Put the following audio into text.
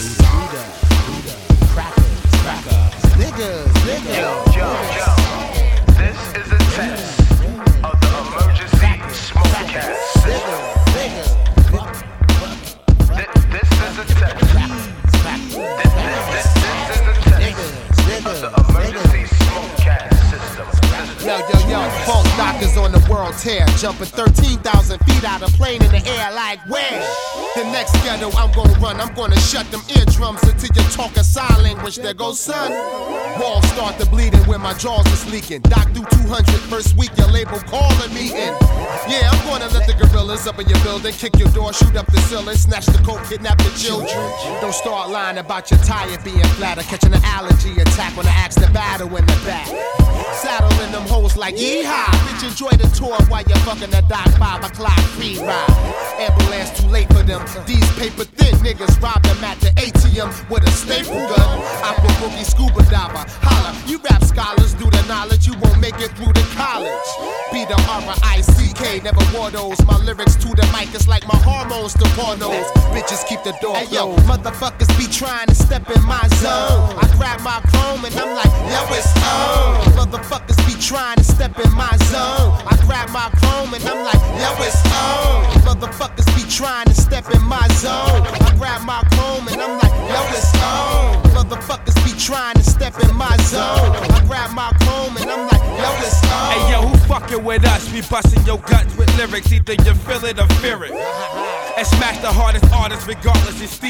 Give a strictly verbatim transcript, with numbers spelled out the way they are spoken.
Buddha, Buddha, Buddha, crackers, crackers, niggas, niggas. Yo, yo, yo. This is a test of the emergency smoke cast system. This, this is a test. This, this, this, this is a test of the emergency smoke cast system. Yo, yo, yo, funk knockers on the world tear, jumping thirteen thousand feet out of plane in the air like where? The next ghetto I'm gonna run, I'm gonna shut them eardrums until you talking sign language. There goes son. Walls start to bleeding when my jaws is leaking. Doc do two hundred first week, your label calling me in. Yeah, I'm gonna let the gorillas up in your building, kick your door, shoot up the ceiling, snatch the coke, kidnap the children. Don't start lying about your tire being flat or catching an allergy attack when I ask the battle in the back. Saddling them hoes like yeehaw. Bitch, enjoy the tour while you're fucking the dock. Five o'clock free ride. Ambulance too late for them. These paper thin niggas robbed them at the A T M with a staple gun. Aqua boogie scuba diver. Holla, you rap scholars do the knowledge. You won't make it through the college. Be the R I C K, never wore those. My lyrics to the mic is like my hormones to pornos. Bitches keep the door closed. Hey, yo, motherfuckers be trying to step in my zone. I grab my chrome and I'm like, yo, it's on. Motherfuckers be trying to step in my zone. I grab my chrome and I'm like, yo, it's on. Motherfuckers be trying to step in my zone. I grab my chrome and I'm like, yo, it's on. Motherfuckers be trying to step in my zone. I grab my chrome and I'm like, yo, it's on. Hey yo, who fucking with us? We busting your guts with lyrics, either you feel it or fear it. And smash the hardest artists regardless. It's Steve